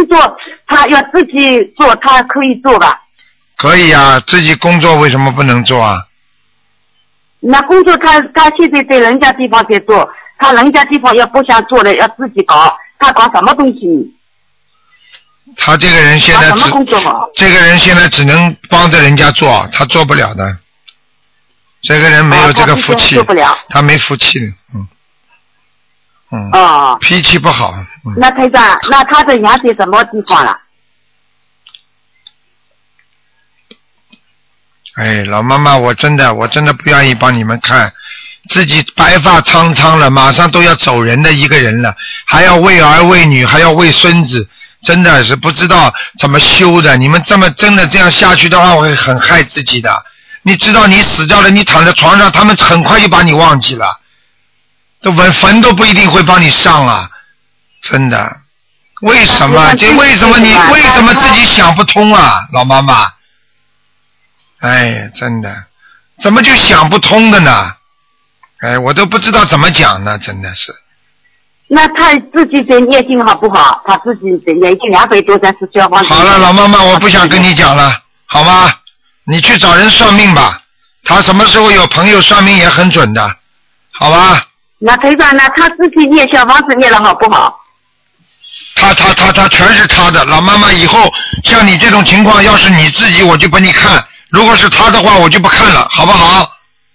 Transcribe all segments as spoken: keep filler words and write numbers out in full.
作他要自己做，他可以做吧？ 可以啊，自己工作为什么不能做啊？ 那工作他他现在在人家地方在做，他人家地方要不想做了，要自己搞，他搞什么东西？ 他这个人现在只这个人现在只能帮着人家做，他做不了的。这个人没有这个福气， 哦、他, 他没福气，嗯嗯， 哦， 脾气不好。嗯、 那台长，那他的牙在什么地方了？ 哎，老妈妈，我真的我真的不愿意帮你们看，自己白发苍苍了，马上都要走人的一个人了，还要为儿为女，还要为孙子，真的是不知道怎么修的。你们这么真的这样下去的话，会很害自己的。你知道你死掉了，你躺在床上，他们很快就把你忘记了，都坟坟都不一定会帮你上啊，真的。为什么？这为什么你为什么自己想不通啊，老妈妈？哎，真的，怎么就想不通的呢？哎，我都不知道怎么讲呢，真的是。 那他自己在念经好不好？他自己在念经两百多张是消防。 好了，老妈妈，我不想跟你讲了，好吗？你去找人算命吧，他什么时候有朋友算命也很准的，好吧？ 那台长，那他自己念小房子念了好不好？ 他他他他全是他的，老妈妈，以后像你这种情况，要是你自己，我就帮你看。如果是他的话，我就不看了，好不好？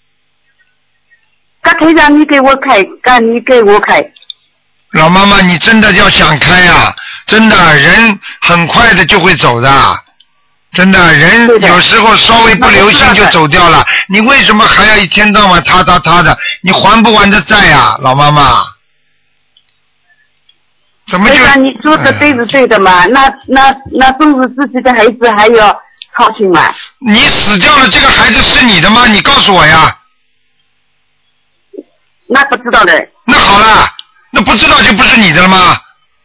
那台长，你给我开，干你给我开。 老妈妈，你真的要想开啊！真的，人很快的就会走的，真的，人有时候稍微不留心就走掉了。你为什么还要一天到晚他他他的？你还不完的债啊，老妈妈？怎么就？ 台长，你说的对是对的嘛？哎、那那那总是自己的孩子还要操心嘛？ 你死掉了，这个孩子是你的吗？你告诉我呀。 那不知道的。 那好了，那不知道就不是你的了吗？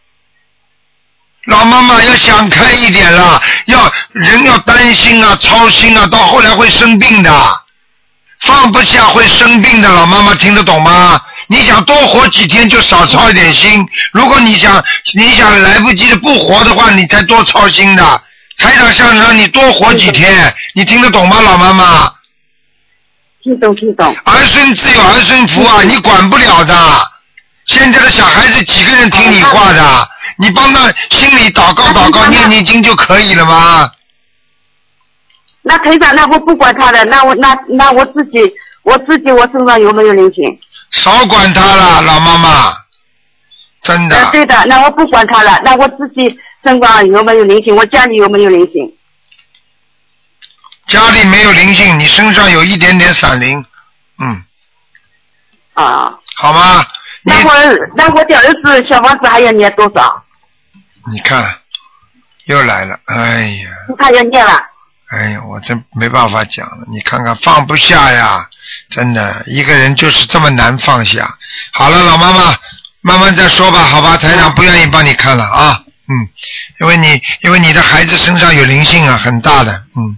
老妈妈要想开一点了，要人要担心啊，操心啊，到后来会生病的，放不下会生病的。老妈妈听得懂吗？你想多活几天就少操一点心，如果你想你想来不及的不活的话，你才多操心的。台长想让你多活几天，你听得懂吗，老妈妈？ 听懂听懂。 儿孙自有儿孙福啊，你管不了的。现在的小孩子几个人听你话的？你帮他心里祷告祷告，念念经就可以了吗？ 那台长，那我不管他的，那我那那我自己我自己我身上有没有灵性？ 少管他了，老妈妈，真的。 呃、对的，那我不管他了，那我自己身上有没有灵性？我家里有没有灵性？ 家里没有灵性，你身上有一点点闪灵，嗯。 啊。 好吗？ 那我那我的儿子小房子还要念多少？ 你看，又来了，哎呀。 他要念了。 哎呀，我真没办法讲了，你看看放不下呀，真的，一个人就是这么难放下。好了，老妈妈，慢慢再说吧，好吧，台长不愿意帮你看了啊，嗯，因为你因为你的孩子身上有灵性啊，很大的，嗯，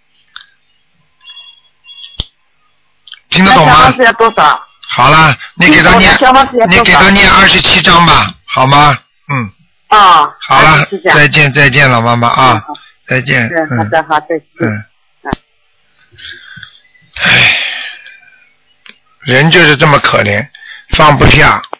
听得懂吗？ 小房子要多少？ 好了，你给他念，你给他念二十七章吧，好吗？嗯。 哦。 好了，再见再见，老妈妈啊。嗯，再见。 是，好的，好的。 嗯。唉，人就是这么可怜，放不下。